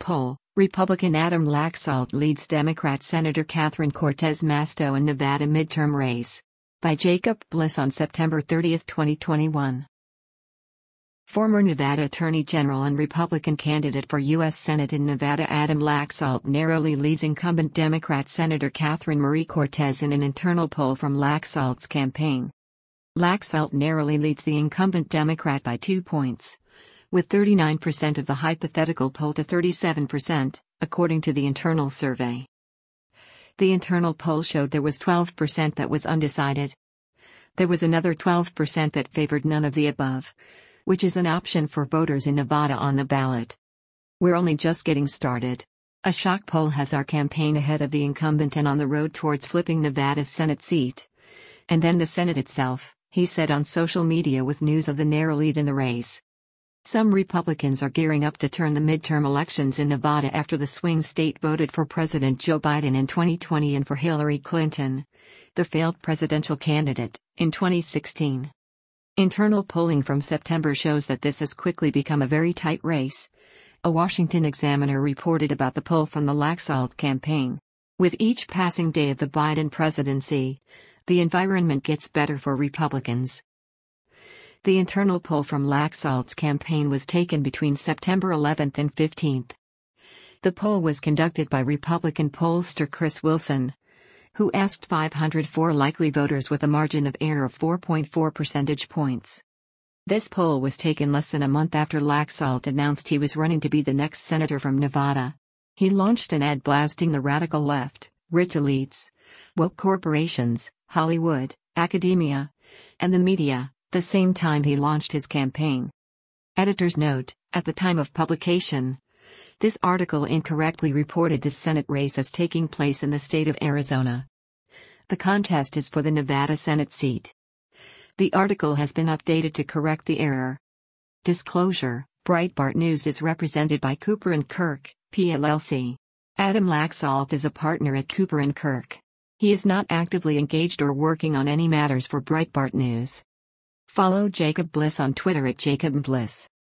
poll, Republican Adam Laxalt leads Democrat Senator Catherine Cortez Masto in Nevada midterm race. By Jacob Bliss on September 30, 2021. Former Nevada Attorney General and Republican candidate for U.S. Senate in Nevada Adam Laxalt narrowly leads incumbent Democrat Senator Catherine Marie Cortez in an internal poll from Laxalt's campaign. Laxalt narrowly leads the incumbent Democrat by 2 points, with 39% of the hypothetical poll to 37%, according to the internal survey. The internal poll showed there was 12% that was undecided. There was another 12% that favored none of the above, which is an option for voters in Nevada on the ballot. We're only just getting started. A shock poll has our campaign ahead of the incumbent and on the road towards flipping Nevada's Senate seat. And then the Senate itself, he said on social media with news of the narrow lead in the race. Some Republicans are gearing up to turn the midterm elections in Nevada after the swing state voted for President Joe Biden in 2020 and for Hillary Clinton, the failed presidential candidate, in 2016. Internal polling from September shows that this has quickly become a very tight race. A Washington Examiner reported about the poll from the Laxalt campaign. With each passing day of the Biden presidency, the environment gets better for Republicans. The internal poll from Laxalt's campaign was taken between September 11 and 15. The poll was conducted by Republican pollster Chris Wilson, who asked 504 likely voters with a margin of error of 4.4 percentage points. This poll was taken less than a month after Laxalt announced he was running to be the next senator from Nevada. He launched an ad blasting the radical left, rich elites, woke corporations, Hollywood, academia, and the media, the same time he launched his campaign. Editor's note: at the time of publication, this article incorrectly reported this Senate race as taking place in the state of Arizona. The contest is for the Nevada Senate seat. The article has been updated to correct the error. Disclosure: Breitbart News is represented by Cooper & Kirk, PLLC. Adam Laxalt is a partner at Cooper & Kirk. He is not actively engaged or working on any matters for Breitbart News. Follow Jacob Bliss on Twitter at Jacob Bliss.